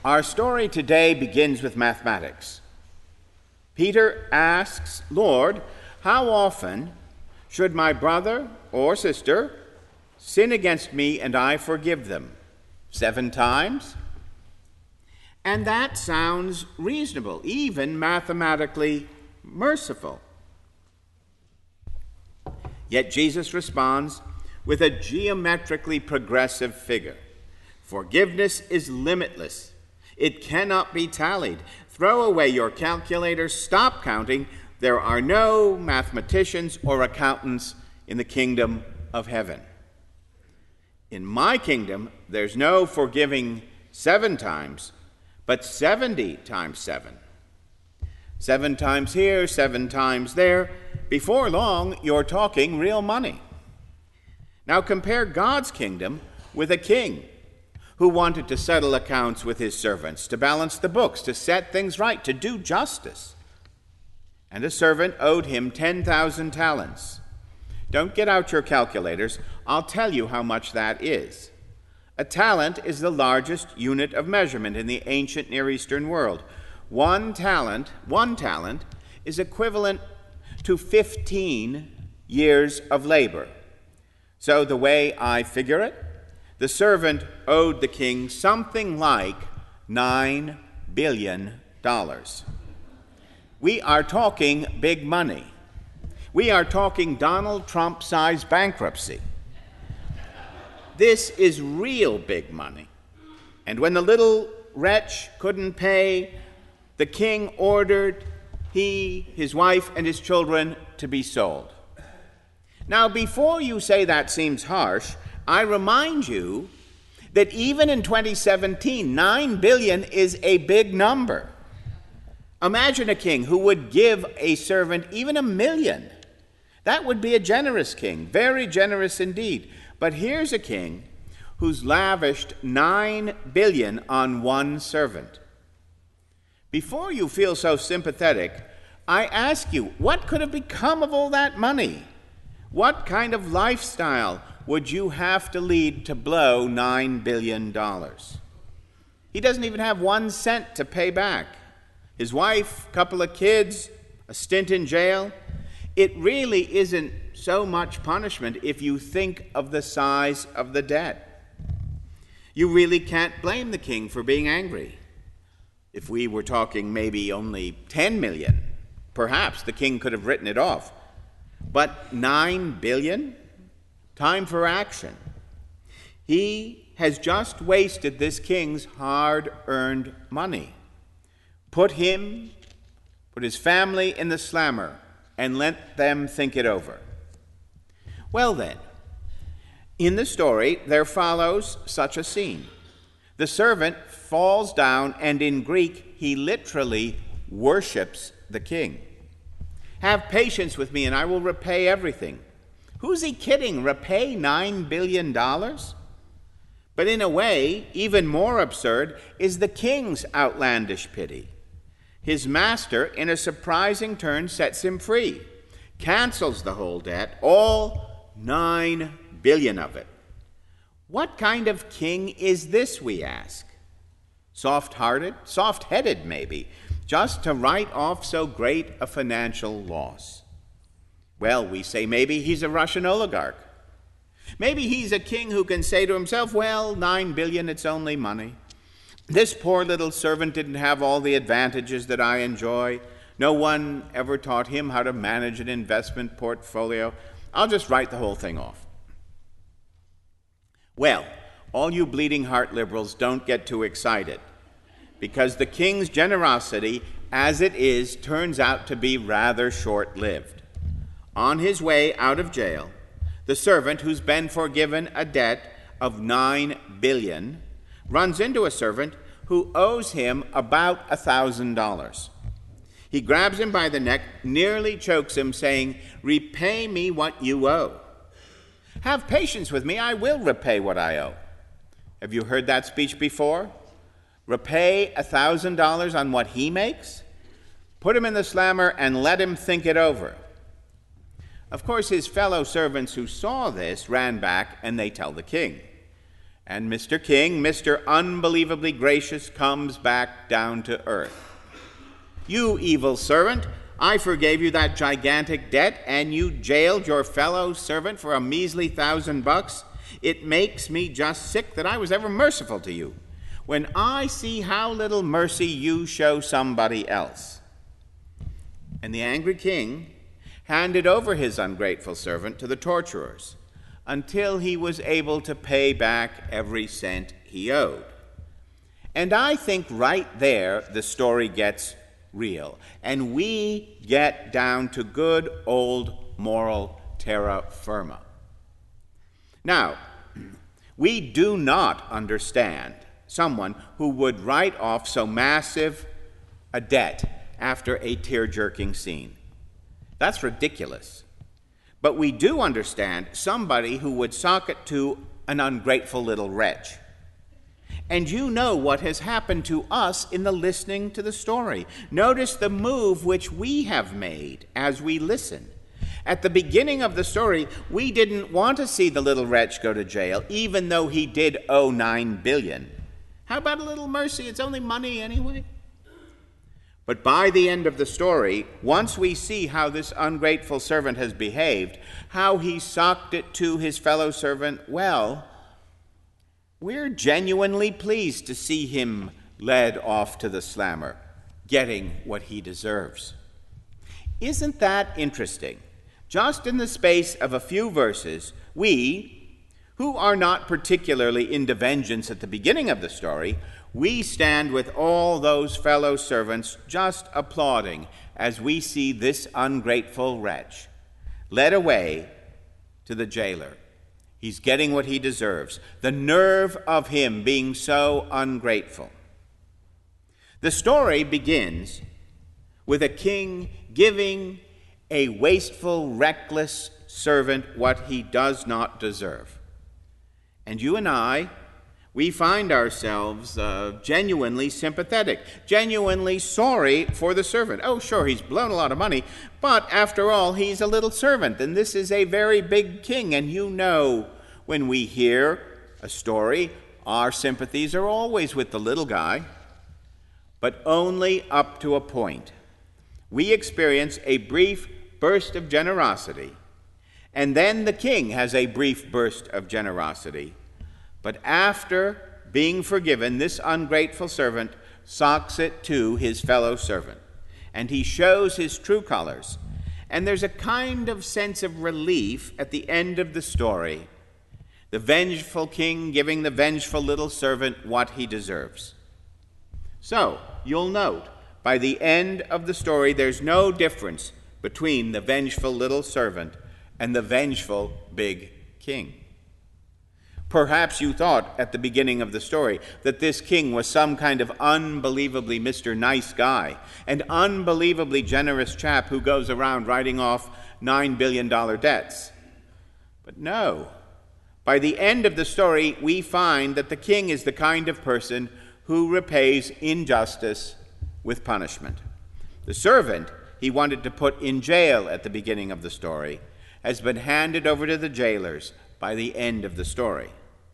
Our story today begins with mathematics. Peter asks, Lord, how often should my brother or sister sin against me and I forgive them? 7 times? And that sounds reasonable, even mathematically merciful. Yet Jesus responds with a geometrically progressive figure. Forgiveness is limitless. It cannot be tallied. Throw away your calculator, stop counting. There are no mathematicians or accountants in the kingdom of heaven. In my kingdom, there's no forgiving 7 times, but 70 times 7. 7 times here, 7 times there. Before long, you're talking real money. Now compare God's kingdom with a king who wanted to settle accounts with his servants, to balance the books, to set things right, to do justice. And a servant owed him 10,000 talents. Don't get out your calculators. I'll tell you how much that is. A talent is the largest unit of measurement in the ancient Near Eastern world. One talent is equivalent to 15 years of labor. So the way I figure it, the servant owed the king something like $9 billion. We are talking big money. We are talking Donald Trump-sized bankruptcy. This is real big money. And when the little wretch couldn't pay, the king ordered he, his wife, and his children to be sold. Now, before you say that seems harsh, I remind you that even in 2017, 9 billion is a big number. Imagine a king who would give a servant even $1 million. That would be a generous king, very generous indeed. But here's a king who's lavished 9 billion on one servant. Before you feel so sympathetic, I ask you, what could have become of all that money? What kind of lifestyle would you have to lead to blow $9 billion? He doesn't even have 1 cent to pay back. His wife, a couple of kids, a stint in jail. It really isn't so much punishment if you think of the size of the debt. You really can't blame the king for being angry. If we were talking maybe only 10 million, perhaps the king could have written it off. But 9 billion? Time for action. He has just wasted this king's hard-earned money. Put his family in the slammer and let them think it over. Well then, in the story, there follows such a scene. The servant falls down, and in Greek, he literally worships the king. Have patience with me, and I will repay everything. Who's he kidding? Repay $9 billion? But in a way, even more absurd is the king's outlandish pity. His master, in a surprising turn, sets him free, cancels the whole debt, all 9 billion of it. What kind of king is this, we ask? Soft-hearted, soft-headed maybe, just to write off so great a financial loss. Well, we say maybe he's a Russian oligarch. Maybe he's a king who can say to himself, well, 9 billion, it's only money. This poor little servant didn't have all the advantages that I enjoy. No one ever taught him how to manage an investment portfolio. I'll just write the whole thing off. Well, all you bleeding heart liberals, don't get too excited, because the king's generosity, as it is, turns out to be rather short-lived. On his way out of jail, the servant who's been forgiven a debt of 9 billion runs into a servant who owes him about $1,000. He grabs him by the neck, nearly chokes him, saying, "Repay me what you owe." "Have patience with me, I will repay what I owe." Have you heard that speech before? Repay $1,000 on what he makes? Put him in the slammer and let him think it over. Of course, his fellow servants who saw this ran back, and they tell the king. And Mr. King, Mr. Unbelievably Gracious, comes back down to earth. You evil servant, I forgave you that gigantic debt, and you jailed your fellow servant for a measly $1,000. It makes me just sick that I was ever merciful to you, when I see how little mercy you show somebody else. And the angry king handed over his ungrateful servant to the torturers until he was able to pay back every cent he owed. And I think right there the story gets real, and we get down to good old moral terra firma. Now, we do not understand someone who would write off so massive a debt after a tear-jerking scene. That's ridiculous. But we do understand somebody who would sock it to an ungrateful little wretch. And you know what has happened to us in the listening to the story. Notice the move which we have made as we listen. At the beginning of the story, we didn't want to see the little wretch go to jail, even though he did owe $9 billion. How about a little mercy? It's only money anyway. But by the end of the story, once we see how this ungrateful servant has behaved, how he socked it to his fellow servant well, we're genuinely pleased to see him led off to the slammer, getting what he deserves. Isn't that interesting? Just in the space of a few verses, we, who are not particularly into vengeance at the beginning of the story, we stand with all those fellow servants just applauding as we see this ungrateful wretch led away to the jailer. He's getting what he deserves. The nerve of him being so ungrateful. The story begins with a king giving a wasteful, reckless servant what he does not deserve. And you and I, we find ourselves genuinely sympathetic, genuinely sorry for the servant. Oh, sure, he's blown a lot of money, but after all, he's a little servant, and this is a very big king. And you know, when we hear a story, our sympathies are always with the little guy, but only up to a point. We experience a brief burst of generosity, and then the king has a brief burst of generosity. But after being forgiven, this ungrateful servant socks it to his fellow servant, and he shows his true colors. And there's a kind of sense of relief at the end of the story, the vengeful king giving the vengeful little servant what he deserves. So, you'll note, by the end of the story, there's no difference between the vengeful little servant and the vengeful big king. Perhaps you thought at the beginning of the story that this king was some kind of unbelievably Mr. Nice Guy, an unbelievably generous chap who goes around writing off $9 billion debts. But no. By the end of the story, we find that the king is the kind of person who repays injustice with punishment. The servant he wanted to put in jail at the beginning of the story has been handed over to the jailers by the end of the story.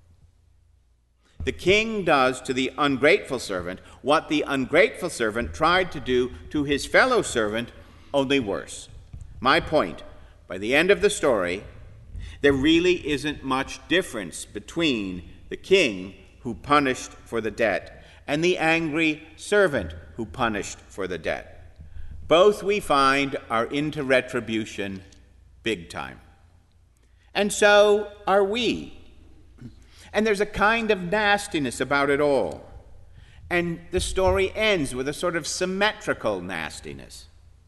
The king does to the ungrateful servant what the ungrateful servant tried to do to his fellow servant, only worse. My point, by the end of the story, there really isn't much difference between the king who punished for the debt and the angry servant who punished for the debt. Both, we find, are into retribution big time. And so are we. And there's a kind of nastiness about it all. And the story ends with a sort of symmetrical nastiness.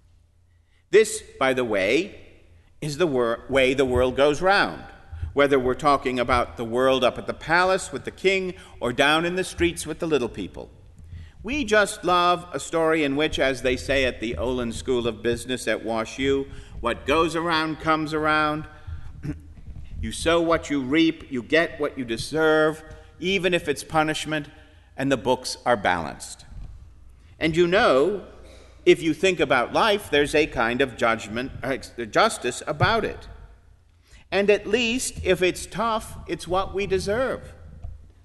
This, by the way, is the way the world goes round, whether we're talking about the world up at the palace with the king or down in the streets with the little people. We just love a story in which, as they say at the Olin School of Business at WashU, what goes around comes around. You sow what you reap, you get what you deserve, even if it's punishment, and the books are balanced. And you know, if you think about life, there's a kind of justice about it. And at least, if it's tough, it's what we deserve.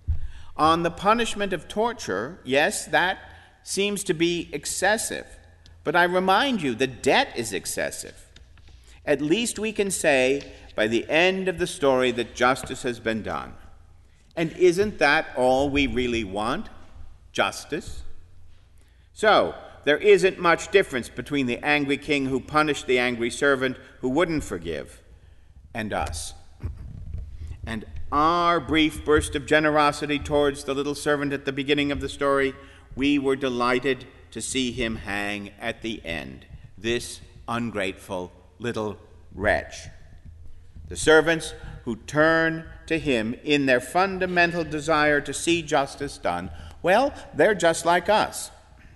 On the punishment of torture, yes, that seems to be excessive. But I remind you, the debt is excessive. At least we can say by the end of the story that justice has been done. And isn't that all we really want? Justice? So, there isn't much difference between the angry king who punished the angry servant who wouldn't forgive and us. And our brief burst of generosity towards the little servant at the beginning of the story, we were delighted to see him hang at the end, this ungrateful little wretch. The servants who turn to him in their fundamental desire to see justice done, well, they're just like us.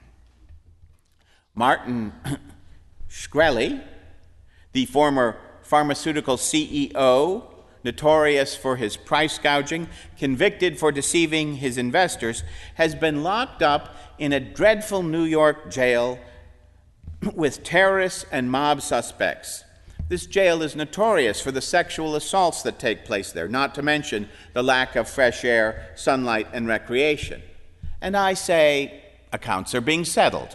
Martin Shkreli, the former pharmaceutical CEO, notorious for his price gouging, convicted for deceiving his investors, has been locked up in a dreadful New York jail with terrorists and mob suspects. This jail is notorious for the sexual assaults that take place there, not to mention the lack of fresh air, sunlight, and recreation. And I say, accounts are being settled.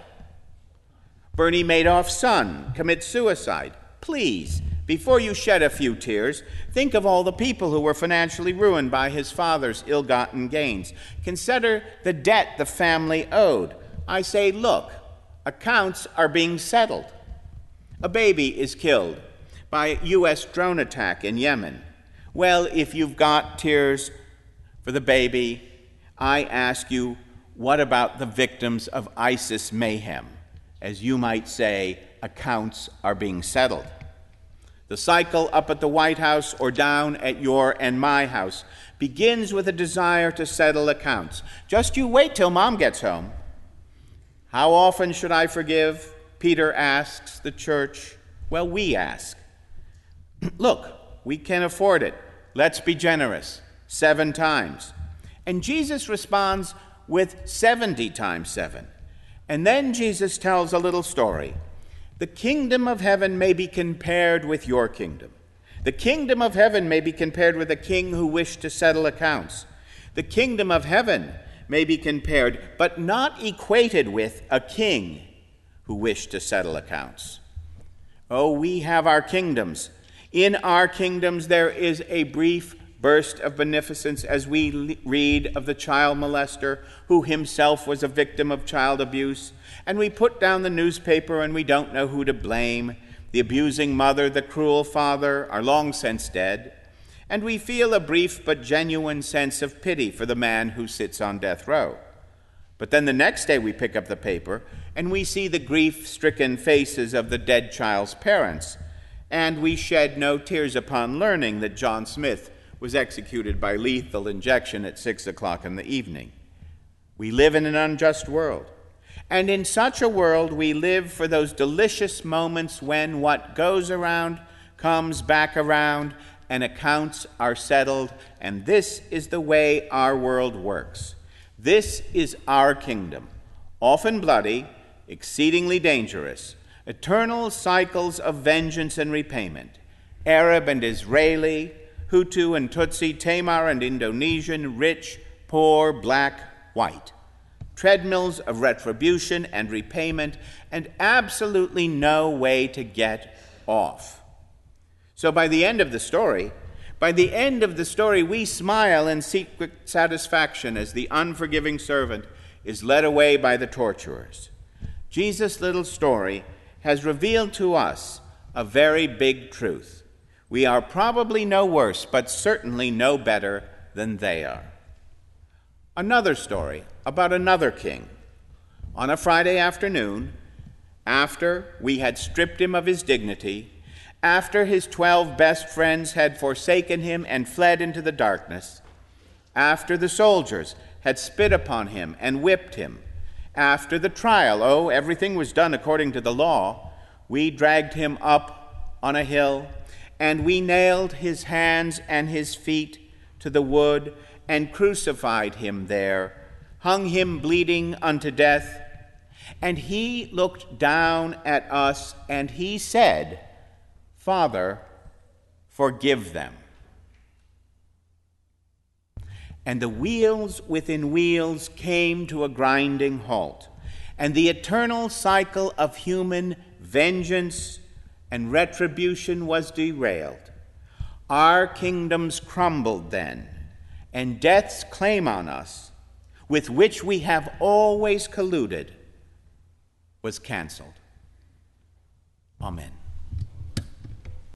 Bernie Madoff's son commits suicide. Please, before you shed a few tears, think of all the people who were financially ruined by his father's ill-gotten gains. Consider the debt the family owed. I say, look, accounts are being settled. A baby is killed by a U.S. drone attack in Yemen. Well, if you've got tears for the baby, I ask you, what about the victims of ISIS mayhem? As you might say, accounts are being settled. The cycle up at the White House or down at your and my house begins with a desire to settle accounts. Just you wait till Mom gets home. How often should I forgive? Peter asks the church. Well, we ask. Look, we can afford it. Let's be generous. 7 times. And Jesus responds with 70 times 7. And then Jesus tells a little story. The kingdom of heaven may be compared with your kingdom. The kingdom of heaven may be compared with a king who wished to settle accounts. The kingdom of heaven may be compared, but not equated with, a king who wished to settle accounts. Oh, we have our kingdoms. In our kingdoms there is a brief burst of beneficence as we read of the child molester who himself was a victim of child abuse, and we put down the newspaper and we don't know who to blame. The abusing mother, the cruel father are long since dead, and we feel a brief but genuine sense of pity for the man who sits on death row. But then the next day we pick up the paper and we see the grief-stricken faces of the dead child's parents, and we shed no tears upon learning that John Smith was executed by lethal injection at 6 o'clock in the evening. We live in an unjust world. And in such a world, we live for those delicious moments when what goes around comes back around and accounts are settled. And this is the way our world works. This is our kingdom, often bloody, exceedingly dangerous, eternal cycles of vengeance and repayment, Arab and Israeli, Hutu and Tutsi, Tamar and Indonesian, rich, poor, black, white. Treadmills of retribution and repayment, and absolutely no way to get off. So by the end of the story, we smile in secret satisfaction as the unforgiving servant is led away by the torturers. Jesus' little story has revealed to us a very big truth. We are probably no worse, but certainly no better than they are. Another story about another king. On a Friday afternoon, after we had stripped him of his dignity, after his 12 best friends had forsaken him and fled into the darkness, after the soldiers had spit upon him and whipped him, after the trial, everything was done according to the law, we dragged him up on a hill, and we nailed his hands and his feet to the wood and crucified him there, hung him bleeding unto death. And he looked down at us and he said, Father, forgive them. and the wheels within wheels came to a grinding halt, and the eternal cycle of human vengeance and retribution was derailed. Our kingdoms crumbled then, and death's claim on us, with which we have always colluded, was canceled. Amen.